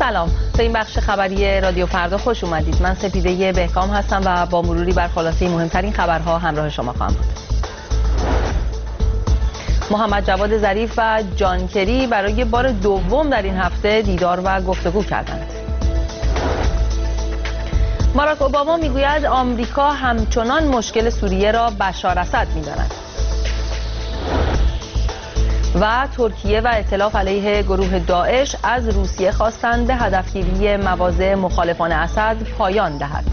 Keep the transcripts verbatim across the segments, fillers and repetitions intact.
سلام، به این بخش خبری رادیو فردا خوش اومدید. من سپیده بهکام هستم و با مروری بر خلاصه مهمترین خبرها همراه شما خواهم بود. محمد جواد ظریف و جان کری برای بار دوم در این هفته دیدار و گفتگو کردند. باراک اوباما میگوید آمریکا همچنان مشکل سوریه را بشار اسد می‌داند. و ترکیه و ائتلاف علیه گروه داعش از روسیه خواستند به هدفگیری مواضع مخالفان اسد پایان دهد.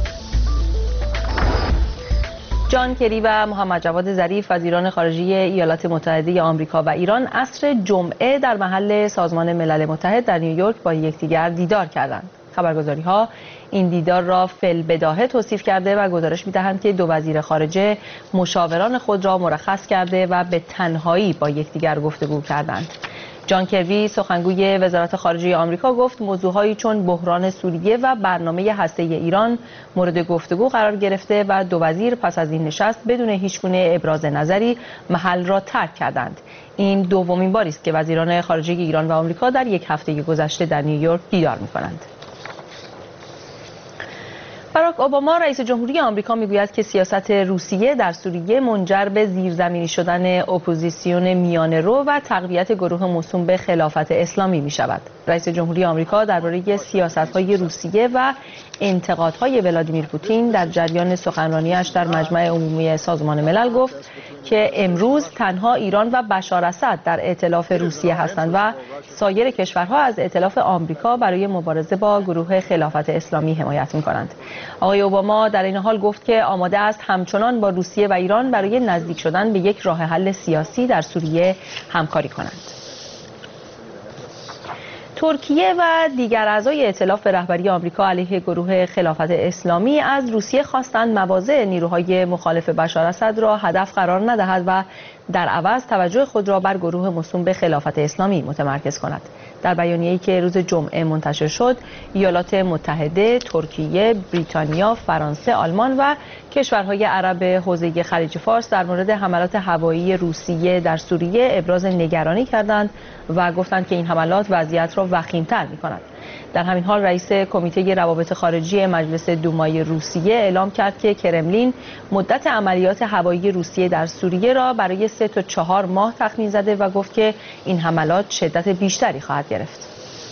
جان کری و محمد جواد ظریف وزیران خارجه ایالات متحده آمریکا و ایران عصر جمعه در محل سازمان ملل متحد در نیویورک با یکدیگر دیدار کردند. خبرگزاری‌ها این دیدار را فی‌البداهه توصیف کرده و گزارش می‌دهند که دو وزیر خارجه مشاوران خود را مرخص کرده و به تنهایی با یکدیگر گفتگو کردند. جان کری سخنگوی وزارت خارجه آمریکا گفت موضوعهایی چون بحران سوریه و برنامه هسته‌ای ایران مورد گفتگو قرار گرفته و دو وزیر پس از این نشست بدون هیچگونه ابراز نظری محل را ترک کردند. این دومین باری است که وزیران خارجه ایران و آمریکا در یک هفته گذشته در نیویورک دیدار می‌کنند. باراک اوباما رئیس جمهوری آمریکا میگوید که سیاست روسیه در سوریه منجر به زیرزمینی شدن اپوزیسیون میانه‌رو و تقویت گروه موسوم به خلافت اسلامی می شود. رئیس جمهوری آمریکا درباره سیاست‌های روسیه و انتقادهای ولادیمیر پوتین در جریان سخنرانیش در مجمع عمومی سازمان ملل گفت که امروز تنها ایران و بشار اسد در ائتلاف روسیه هستند و سایر کشورها از ائتلاف آمریکا برای مبارزه با گروه خلافت اسلامی حمایت می‌کنند. آقای اوباما در این حال گفت که آماده است همچنان با روسیه و ایران برای نزدیک شدن به یک راه حل سیاسی در سوریه همکاری کنند. ترکیه و دیگر اعضای ائتلاف به رهبری آمریکا علیه گروه خلافت اسلامی از روسیه خواستند مواضع نیروهای مخالف بشار اسد را هدف قرار ندهد و در عوض توجه خود را بر گروه موسوم به خلافت اسلامی متمرکز کند. در بیانیه‌ای که روز جمعه منتشر شد، ایالات متحده، ترکیه، بریتانیا، فرانسه، آلمان و کشورهای عرب حوزه خلیج فارس در مورد حملات هوایی روسیه در سوریه ابراز نگرانی کردند و گفتند که این حملات وضعیت را وخیم‌تر می‌کند. در همین حال رئیس کمیته روابط خارجی مجلس دومای روسیه اعلام کرد که کرملین مدت عملیات هوایی روسیه در سوریه را برای سه تا چهار ماه تخمین زده و گفت که این حملات شدت بیشتری خواهد گرفت.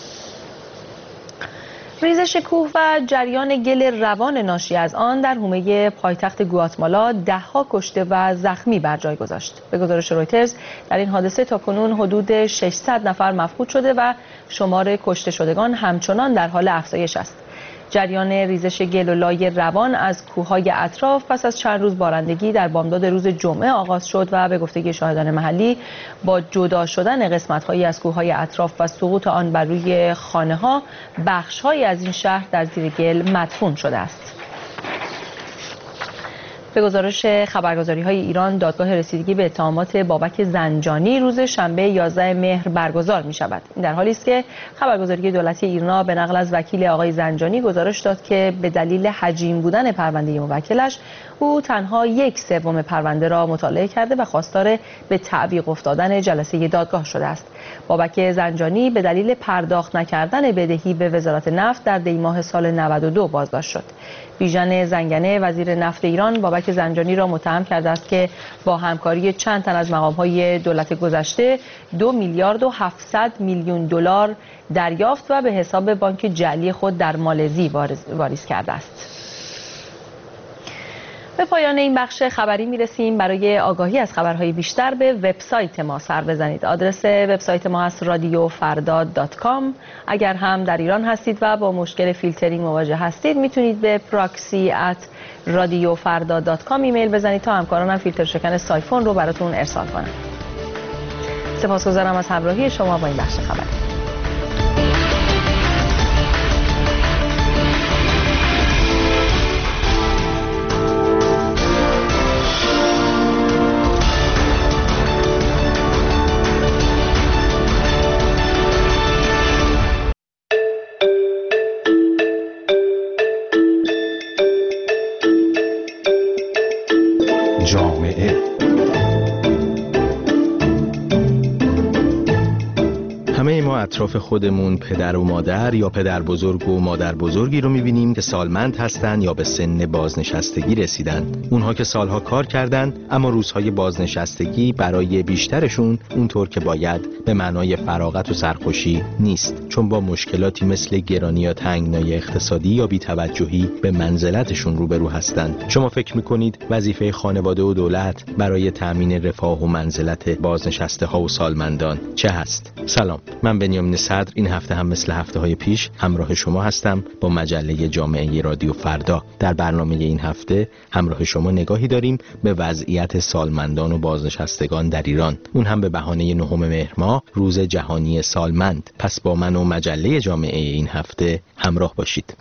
ریزش کوه و جریان گل روان ناشی از آن در حومه پایتخت گواتمالا ده‌ها کشته و زخمی بر جای گذاشت. به گزارش رویترز در این حادثه تاکنون حدود ششصد نفر مفقود شده و شمار کشته شدگان همچنان در حال افزایش است. جریان ریزش گل و لای روان از کوههای اطراف پس از چند روز بارندگی در بامداد روز جمعه آغاز شد و به گفته شاهدان محلی با جدا شدن قسمت‌هایی از کوههای اطراف و سقوط آن بر روی خانه‌ها، بخش‌هایی از این شهر در زیر گل مدفون شده است. به گزارش خبرگزاری‌های ایران، دادگاه رسیدگی به اتهامات بابک زنجانی روز شنبه یازدهم مهر برگزار می‌شود. این در حالی است که خبرگزاری دولتی ایرنا به نقل از وکیل آقای زنجانی گزارش داد که به دلیل حجیم بودن پرونده موکلش، او تنها یک سوم پرونده را مطالعه کرده و خواستار به تعویق افتادن جلسه دادگاه شده است. بابک زنجانی به دلیل پرداخت نکردن بدهی به وزارت نفت در دی ماه سال نود و دو بازداشت شد. بیژن زنگنه وزیر نفت ایران بابک زنجانی را متهم کرده است که با همکاری چند تن از مقام‌های دولت گذشته دو میلیارد و هفتصد میلیون دلار دریافت و به حساب بانک جعلی خود در مالزی واریز کرده است. به پایان این بخش خبری میرسیم. برای آگاهی از خبرهای بیشتر به وبسایت ما سر بزنید. آدرس وبسایت ما است رادیو فردا دات کام. اگر هم در ایران هستید و با مشکل فیلترینگ مواجه هستید، میتونید به پراکسی ات رادیو فردا دات کام ایمیل بزنید تا همکارانم فیلتر شکن سایفون رو براتون ارسال کنند. سپاسگزارم از همراهی شما با این بخش خبری. اطراف خودمون پدر و مادر یا پدر بزرگ و مادر بزرگی رو می‌بینیم که سالمند هستن یا به سن بازنشستگی رسیدن. اونها که سالها کار کردن اما روزهای بازنشستگی برای بیشترشون اونطور که باید به معنای فراغت و سرخوشی نیست، چون با مشکلاتی مثل گرانی یا تنگنای اقتصادی یا بی‌توجهی به منزلتشون روبرو هستند. شما فکر می‌کنید وظیفه خانواده و دولت برای تأمین رفاه و منزلت بازنشسته ها و سالمندان چه هست؟ سلام، من بنیامین صدر این هفته هم مثل هفته‌های پیش همراه شما هستم با مجله جامعه رادیو فردا. در برنامه این هفته همراه شما نگاهی داریم به وضعیت سالمندان و بازنشستگان در ایران، اون هم به بهانه نهم مهر ماه، روز جهانی سالمند. پس با من و مجله جامعه این هفته همراه باشید.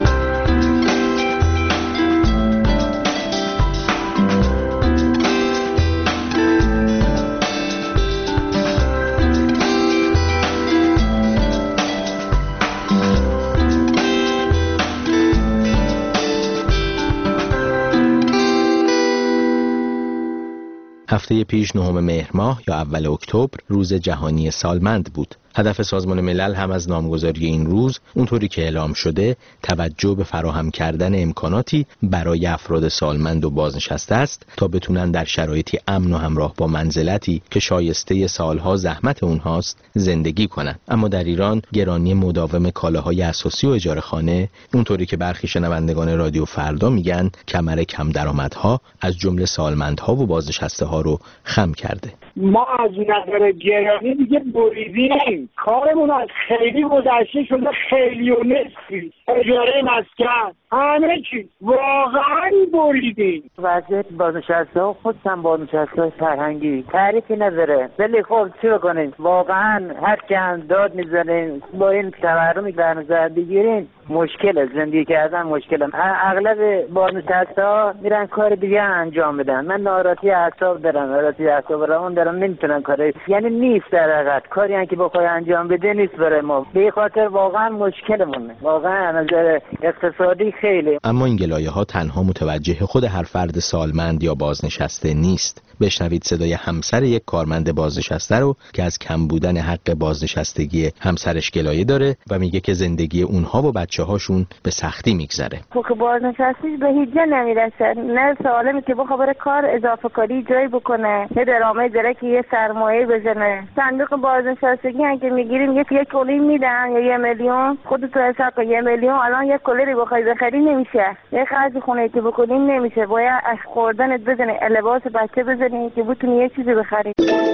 هفته پیش نهم مهر ماه یا اول اکتبر روز جهانی سالمند بود. هدف سازمان ملل هم از نامگذاری این روز اونطوری که اعلام شده توجه به فراهم کردن امکاناتی برای افراد سالمند و بازنشسته است تا بتونن در شرایطی امن و همراه با منزلتی که شایسته سالها زحمت اونهاست زندگی کنند. اما در ایران گرانی مداوم کالاهای اساسی و اجاره خانه اونطوری که برخی شنوندگان رادیو فردا میگن کمر کم درآمدها از جمله سالمندها و بازنشسته ها رو خم کرده. ما از نظر گرانی دیگه بریدیم، کارمون از خیلی گذشته شده، خیلی و نصفی، اجاره مسکن، همه چی واقعا بریدیم. وضعیت بازنشسته ها خود هم بازنشسته های فرهنگی تعریفی نداره، ولی خب چی بکنیم؟ واقعا هر که هم داد میزنیم با این تورمی که در نظر بگیریم مشکل زندگی کردن مشکل. اغلب بازنشسته ها میرن کار دیگه انجام بدن. من ناراحتی اعصاب دارم، ناراحتی اعصاب روان دارم، نمیتونم کاری، یعنی نیست در حقیقت کاری هم که بخوای انجام بده نیست برای ما. به خاطر واقعا مشکلمونه، واقعا از نظر اقتصادی خیلی. اما این گلایه ها تنها متوجه خود هر فرد سالمند یا بازنشسته نیست. بشنوید صدای همسر یک کارمند بازنشسته رو که از کم بودن حق بازنشستگی همسرش گلایه داره و میگه که زندگی اونها و بچه‌هاشون به سختی میگذره. خب بازنشستگی به هیچ جا نمیرسه، نه سالمی که بخواد بره کار اضافه کاری جای بکنه، نه درآمد داره که یه سرمایه بزنه. صندوق بازنشستگی هم که میگیریم یک یک کلی میدن یا یه میلیون، خودت حساب کن یه میلیون الان یک کلی بخوای بخری نمیشه، یه خرج خونه که بکنیم نمیشه، باید از خوردنت بزنی، لباس بچه بزنی که بتونی یه چیزی بخری.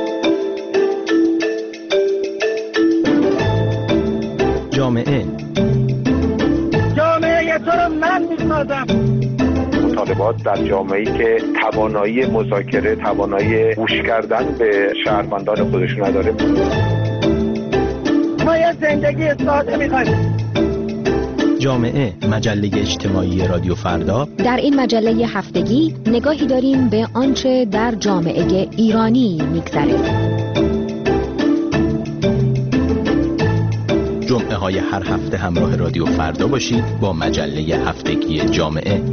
جامعه جامعه تو رو من میسازم. مطالبات در جامعه‌ای که توانایی مذاکره، توانایی گوش کردن به شهروندان خودش نداره. ما یه زندگی ساده می‌خوایم. جامعه، مجله اجتماعی رادیو فردا. در این مجله هفتگی نگاهی داریم به آنچه در جامعه ایرانی می‌گذره. جمعه های هر هفته همراه رادیو فردا باشید با مجله هفتگی جامعه.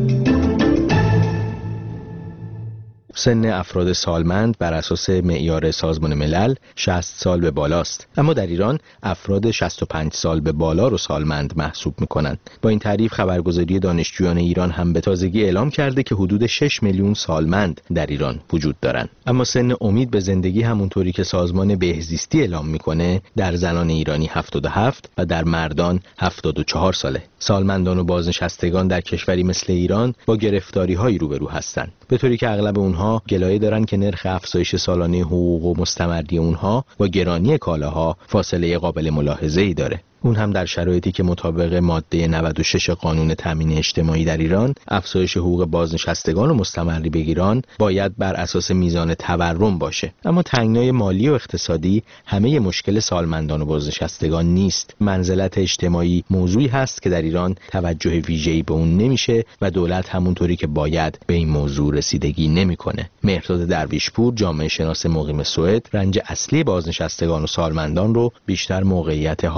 سن افراد سالمند بر اساس معیار سازمان ملل شصت سال به بالاست، اما در ایران افراد شصت و پنج سال به بالا رو سالمند محسوب می‌کنند. با این تعریف خبرگزاری دانشجویان ایران هم به تازگی اعلام کرده که حدود شش میلیون سالمند در ایران وجود دارند. اما سن امید به زندگی همونطوری که سازمان بهزیستی اعلام می‌کنه در زنان ایرانی هفتاد و هفت و در مردان هفتاد و چهار ساله. سالمندان و بازنشستگان در کشوری مثل ایران با گرفتاری‌هایی روبرو هستند، به طوری که اغلب اونها گلایه دارن که نرخ افزایش سالانه حقوق و مستمری اونها با گرانی کالاها فاصله قابل ملاحظه‌ای داره. اون هم در شرایطی که مطابق ماده نود و شش قانون تامین اجتماعی در ایران افزایش حقوق بازنشستگان و مستمری بگیران باید بر اساس میزان تورم باشه. اما تنگنای مالی و اقتصادی همه مشکل سالمندان و بازنشستگان نیست. منزلت اجتماعی موضوعی هست که در ایران توجه ویژه‌ای به اون نمیشه و دولت همونطوری که باید به این موضوع رسیدگی نمیکنه. مهرداد درویشپور، جامعه شناس مقیم سوئد، رنج اصلی بازنشستگان و سالمندان رو بیشتر موقعیت حاشیه‌ای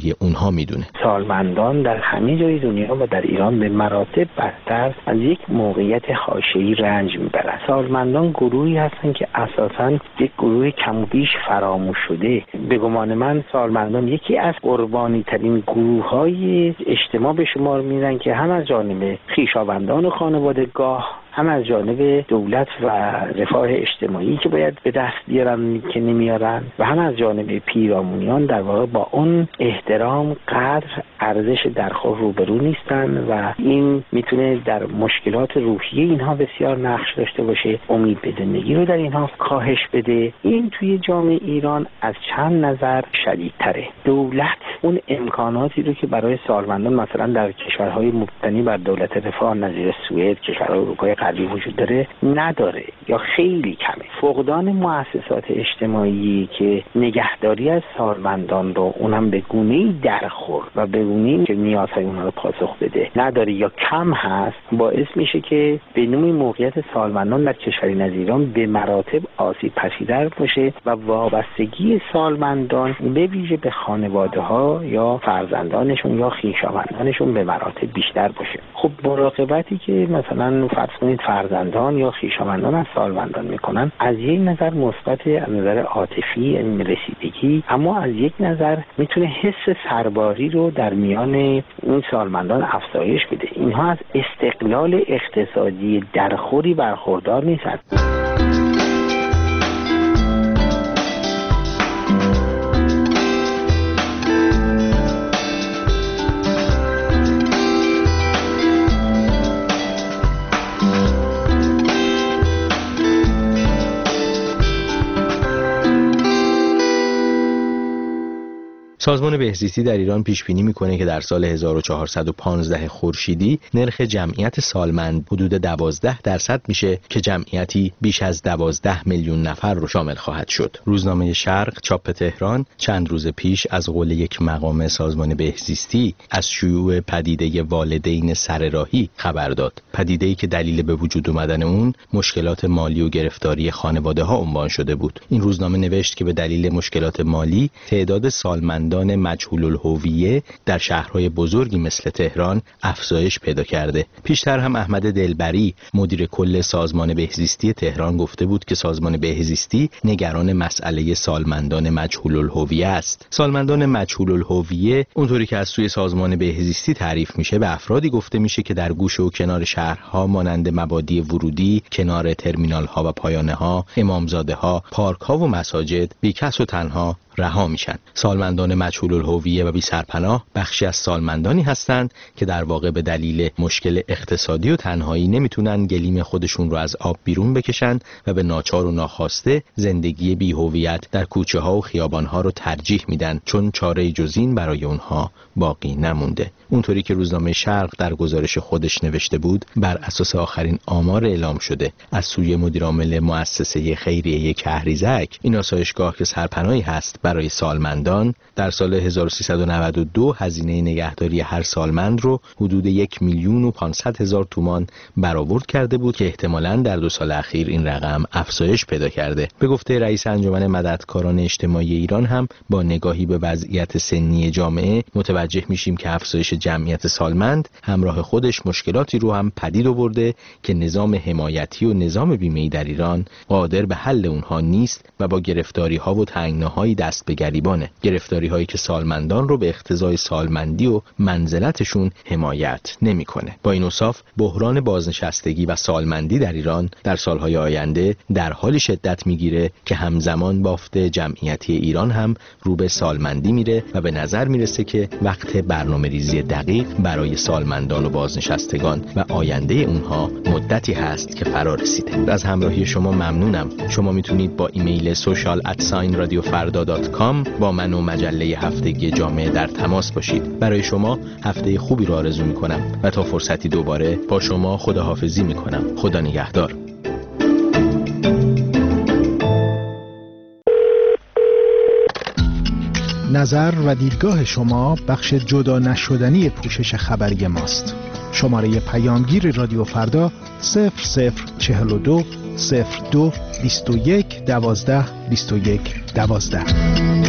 زندگی اونها میدونه. سالمندان در همه جای دنیا و در ایران به مراتب بدتر از یک موقعیت حاشیه‌ای رنج میبرند. سالمندان گروهی هستند که اساساً یک گروه کم و بیش فراموش شده. به گمان من سالمندان یکی از قربانی ترین گروه‌های اجتماع به شمار میرن که هم از جانب خویشاوندان و خانوادگاه، هم از جانب دولت و رفاه اجتماعی که باید به دست بیارن که نمیارن، و هم از جانب پیرامونیان در واقع با اون احترام قدر ارزش درخور روبرو نیستن و این میتونه در مشکلات روحی اینها بسیار نقش داشته باشه، امید به زندگی رو در اینها کاهش بده. این توی جامعه ایران از چند نظر شدیدتره. دولت اون امکاناتی رو که برای سالمندان مثلا در کشورهای مبتنی بر دولت رفاه نظیر سوئد، کشورهای اروپای غربی وجود داره نداره یا خیلی کمه. فقدان مؤسسات اجتماعی که نگهداری از سالمندان رو اونم به گونه‌ای درخور و به گونه‌ای که نیازهای اونها رو پاسخ بده نداره یا کم هست، باعث میشه که به نوعی موقعیت سالمندان در کشوری نظیر ایران به مراتب آسیب پذیرتر باشه و وابستگی سالمندان به ویژه به خانواده‌ها یا فرزندانشون یا خویشاوندانشون به مراتب بیشتر باشه. خب مراقبتی که مثلا فرض کنید فرزندان یا خویشاوندان از سالمندان میکنن از یک نظر مثبت، از نظر عاطفی رسیدگی، اما از یک نظر میتونه حس سرباری رو در میان این سالمندان افزایش بده. اینها از استقلال اقتصادی درخوری برخوردار نیستند. سازمان بهزیستی در ایران پیش بینی میکنه که در سال هزار و چهارصد و پانزده خورشیدی نرخ جمعیت سالمند حدود دوازده درصد میشه که جمعیتی بیش از دوازده میلیون نفر رو شامل خواهد شد. روزنامه شرق چاپ تهران چند روز پیش از قول یک مقام سازمان بهزیستی از شیوع پدیده والدین سرراهی خبر داد. پدیده‌ای که دلیل به وجود اومدن اون مشکلات مالی و گرفتاری خانواده‌ها عنوان شده بود. این روزنامه نوشت که به دلیل مشکلات مالی تعداد سالمندان مجهول الهویه در شهرهای بزرگی مثل تهران افزایش پیدا کرده. پیشتر هم احمد دلبری مدیر کل سازمان بهزیستی تهران گفته بود که سازمان بهزیستی نگران مسئله سالمندان مجهول الهویه است. سالمندان مجهول الهویه اونطوری که از سوی سازمان بهزیستی تعریف میشه به افرادی گفته میشه که در گوشه و کنار شهرها مانند مبادی ورودی، کنار ترمینال ها و پایانه ها، امامزاده ها، پارک ها و مساجد بیکس و تنها رها میشن. سالمندان مجهول الهویه و بی سرپناه بخشی از سالمندانی هستند که در واقع به دلیل مشکل اقتصادی و تنهایی نمیتونن گلیم خودشون رو از آب بیرون بکشن و به ناچار و ناخواسته زندگی بی هویت در کوچه ها و خیابان ها رو ترجیح میدن، چون چاره جز این برای اونها باقی نمونده. اونطوری که روزنامه شرق در گزارش خودش نوشته بود، بر اساس آخرین آمار اعلام شده از سوی مدیرعامل مؤسسه خیریه کهریزک، این آسایشگاه که سرپناهی هست برای سالمندان، در سال هزار و سیصد و نود و دو هزینه نگهداری هر سالمند رو حدود یک میلیون و پانصد هزار تومان برآورد کرده بود که احتمالاً در دو سال اخیر این رقم افزایش پیدا کرده. به گفته رئیس انجمن مددکاران اجتماعی ایران هم با نگاهی به وضعیت سنی جامعه متوجه میشیم که افزایش جمعیت سالمند همراه خودش مشکلاتی رو هم پدید آورده که نظام حمایتی و نظام بیمه‌ای در ایران قادر به حل اونها نیست و با گرفتاری‌ها و تنگناهایی دست به گریبانه. گرفتاری‌هایی که سالمندان رو به اقتضای سالمندی و منزلتشون حمایت نمی‌کنه. با این اوصاف بحران بازنشستگی و سالمندی در ایران در سالهای آینده در حال شدت میگیره که همزمان بافت جمعیتی ایران هم رو به سالمندی میره و به نظر میرسه که وقت برنامه‌ریزی دقیق برای سالمندان و بازنشستگان و آینده اونها مدتی هست که فرا رسیده. از همراهی شما ممنونم. شما میتونید با ایمیل social at sign radio farda dot com با من و مجله هفتگی جامعه در تماس باشید. برای شما هفته خوبی رو آرزو میکنم و تا فرصتی دوباره با شما خداحافظی میکنم. خدا نگهدار. نظر و دیدگاه شما بخش جدا نشدنی پوشش خبری ماست. شماره پیامگیر رادیو فردا صفر صفر چهل و دو صفر دو بیست و یک دوازده بیست و یک دوازده.